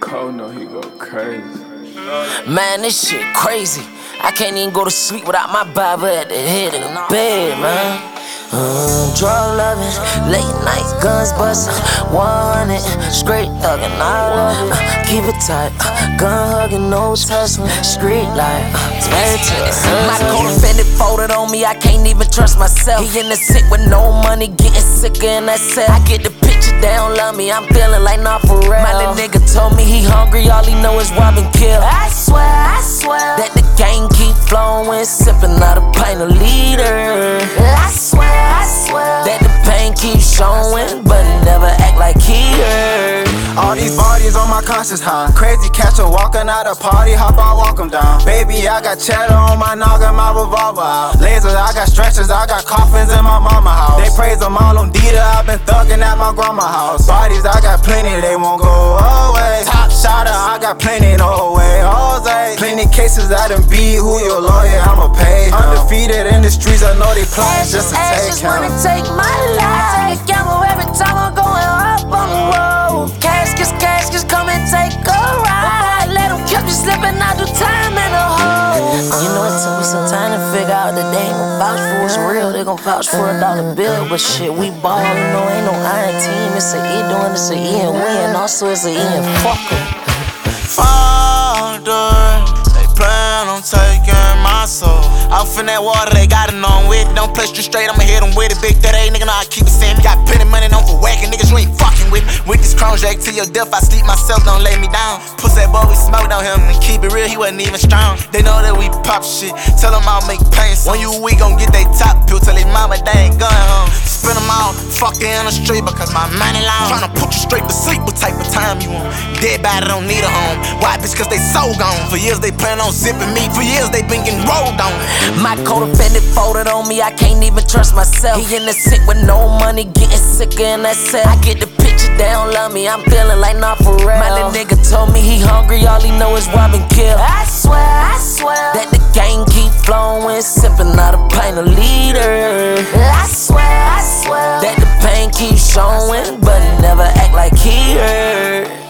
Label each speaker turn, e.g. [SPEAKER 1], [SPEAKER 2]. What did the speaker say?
[SPEAKER 1] Cole know he go crazy.
[SPEAKER 2] Man, this shit crazy. I can't even go to sleep without my Bible at the head of the bed, man. Drug loving, late night guns bustin', 100, straight thuggin', I love it. Keep it tight, gun hugging, no tussling, street life, married to the hood. My coat offended, folded on me, I can't even trust myself. He in the sick with no money, getting sicker in that cell. I get the picture, they don't love me, I'm feeling like not for real. My little nigga told me he hungry, all he know is rob and kill. I swear that the gang keep flowing, sipping out a pint of leader. I swear that the pain keeps showing, but he never act like he heard.
[SPEAKER 3] All these bodies on my conscience, huh? Crazy catcher walking out a party, hop on, walk him down. Baby, I got cheddar on my noggin, my revolver out. Lasers, I got stretchers, I got coffins in my mama house. They praise them all on Dita, I've been thuggin' at my grandma house. Bodies, I got plenty, they won't go away. Top shotter, I got plenty, no way, Jose. Plenty cases, I done beat, who your lawyer, I'ma pay him. Undefeated in the streets, I know they plans just to take him.
[SPEAKER 2] Wanna take my life. I take a gamble every time I'm going up on the road. Caskets, come and take a ride. Let them catch me slipping, I do time in a hole. You know it took me some time to figure out that they ain't gon' vouch for us real. They gon' vouch for $1 bill, but shit, we ballin', you know, ain't no iron team. It's a E doing, it's a E and win. Also, it's a E and fuck 'em.
[SPEAKER 4] Father, they plan on taking my soul. Off in that water, they got it on with it. Don't play you straight, I'ma hit them with it. Big 38 nigga, know I keep it saying. Got plenty money, known for whacking niggas, you ain't fucking with. With this crown Jake to your death, I sleep myself, don't lay me down. Puss that boy, we smoked on him and keep it real, he wasn't even strong. They know that we pop shit, tell them I'll make pain. When you weak, gon' get they top pill, tell they mama they ain't going home. Spin them all, fucking in the street because my money long. Tryna put you straight to sleep, what type of time you want? Dead body don't need a home. Why, bitch, cause they so gone. For years they plan on zipping me, for years they been getting rolled on.
[SPEAKER 2] My coat offended, folded on me, I can't even trust myself. He in the sick with no money, getting sicker in that cell. I get the picture, they don't love me, I'm feeling like not for real. My little nigga told me he hungry, all he know is rob and kill. I swear that the gang keep flowing, sipping out a pint of leader. I swear that the pain keeps showing, but he never act like he heard.